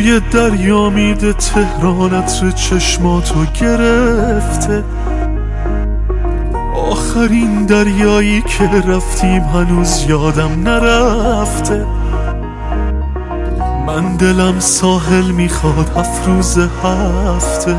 توی دریا میده تهران عطر چشماتو گرفته. آخرین دریایی که رفتیم هنوز یادم نرفته. من دلم ساحل میخواد 7 روز هفته.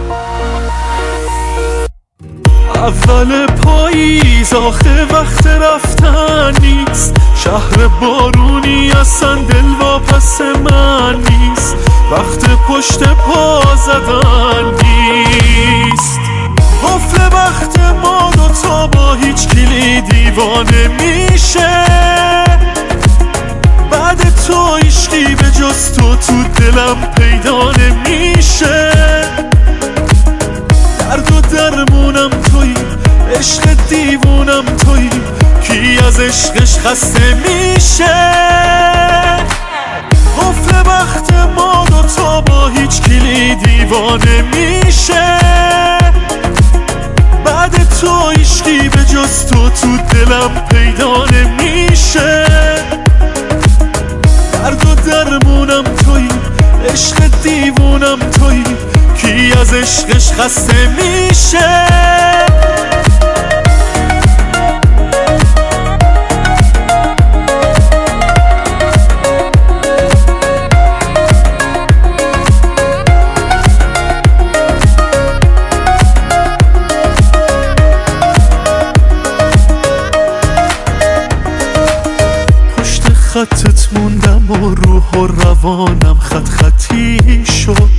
اول پاییز آخه وقت رفتن نیست. شهر بارونی اصلا دلواپس من نیست. وقت پشت پا زدن نیست. قفل وقت ما دوتا با هیچ کلی دیوانه میشه. بعد تو عشقی به جز تو دلم پیدا نمیشه. درد و درمونم تویی، عشق دیوونم تویی، کی از عشقش خسته میشه. قفل وقت ما دوتا با هیچ کلی دیوانه میشه. بعد تو عشقی به جز تو دلم پیدا نمیشه. درد و درمونم تویی، عشق دیوونم تویی، کی از عشقش خسته میشه. پشت خطت موندم و روح و روانم خط خطی شد.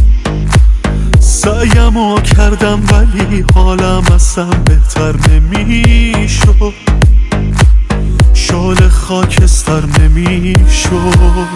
سعیمو کردم ولی حالم اصلا بهتر نمیشد. شال خاکستر نمیشد.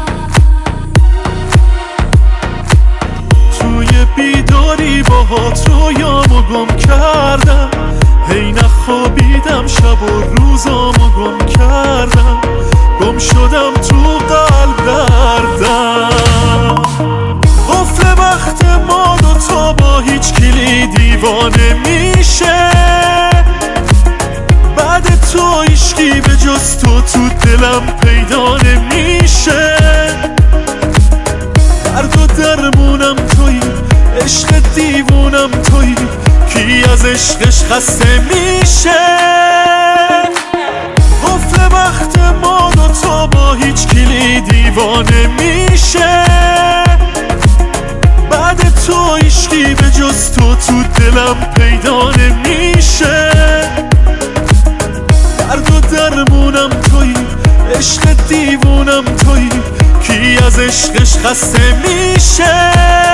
توی بیداری باهات رویامو گم کردم. هی نخوابیدم شب و روزامو گم کردم. گم شدم تو قلب دردم. قفل وقت ما دوتا با هیچ کلی دیوانه میشه. بعد تو عشقی به جز تو دلم پیدا نمیشه. درد و درمونم تویی، عشق دیوونم تویی، کی از عشقش خسته میشه. قفل وقت ما دوتا با هیچ کلی دیوانه میشه. بعد تو عشقی به جز تو دلم پیدا نمیشه. درد و درمونم تویی، عشق دیوونم تویی، کی از عشقش خسته میشه.